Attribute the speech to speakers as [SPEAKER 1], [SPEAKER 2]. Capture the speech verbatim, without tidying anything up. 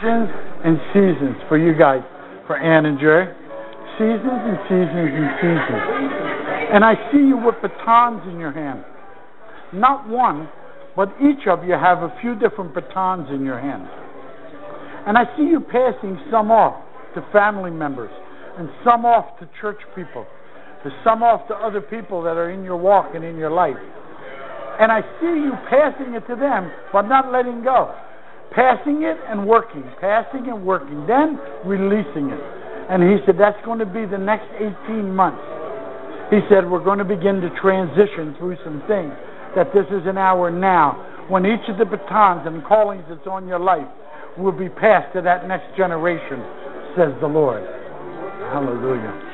[SPEAKER 1] Seasons and seasons for you guys, for Ann and Jerry. Seasons and seasons and seasons. And I see you with batons in your hand. Not one, but each of you have a few different batons in your hand. And I see you passing some off to family members, and some off to church people, and some off to other people that are in your walk and in your life. And I see you passing it to them, but not letting go. Passing it and working, passing and working, then releasing it. And he said, that's going to be the next eighteen months. He said, we're going to begin to transition through some things. That this is an hour now when each of the batons and callings that's on your life will be passed to that next generation, says the Lord. Hallelujah.